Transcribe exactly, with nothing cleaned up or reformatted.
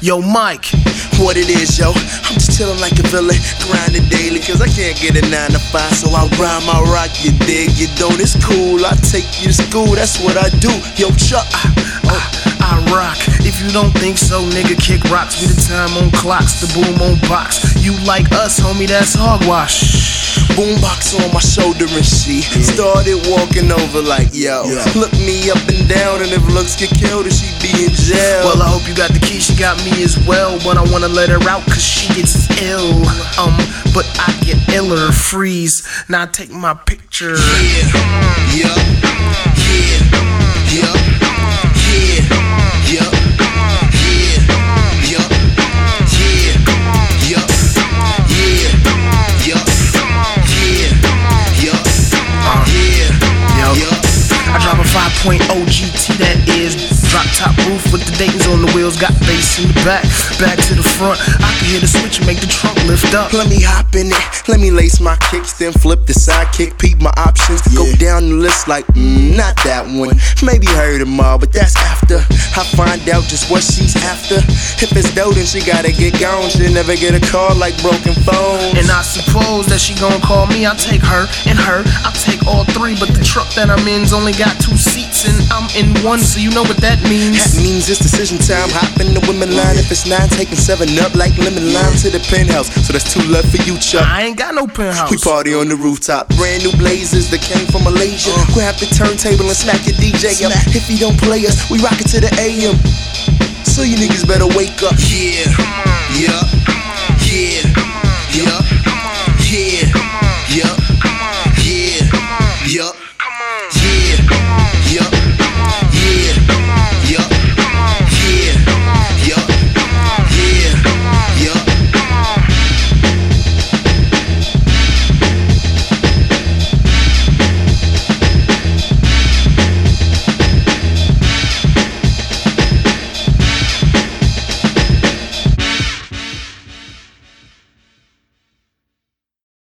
Yo, Mike. What it is, yo, I'm just chillin' like a villain, grinding daily, cause I can't get a nine to five, so I rhyme, I rock, you dig, you don't, it's cool, I take you to school, that's what I do, yo, Chuck, uh, I rock, if you don't think so, nigga, kick rocks, be the time on clocks, the boom on box, you like us, homie, that's hogwash. Boombox on my shoulder and she started walking over like, yo, yeah. Look me up and down, and if looks get killed, then she be in jail. Well, I hope you got the key, she got me as well, but I wanna let her out cause she gets ill. Um, but I get iller, freeze. Now take my picture. Yeah, yeah, yeah, yeah, yeah, yeah, yeah, yeah, yeah, yeah, yeah, yeah, yeah. I drive a five point oh G T, that is drop top roof with the Dayton's on the wheels, got bass in the back, back to the front. I can hear the switch and make the trunk lift up. Let me hop in it, let me lace my kicks, then flip the sidekick, peep my options, yeah. Go down the list like, mm, not that one. Maybe heard them all, but that's after I find out just what she's after. If it's dope, then she gotta get gone. She'll never get a call like broken phones. And I suppose that she gon' call me. I'll take her and her, I'll take all three, but the truck that I'm in's only got two seats and I'm in one, so you know what that means. That means it's decision time. Hop in the women line. If it's nine, taking seven up like lemon lime to the penthouse. So that's two left for you, Chuck. I ain't got no penthouse. We party on the rooftop. Brand new blazers that came from Malaysia. Uh, Grab the turntable and smack your D J up. If he don't play us, we rock it to the A M. So you niggas better wake up. Yeah, yeah.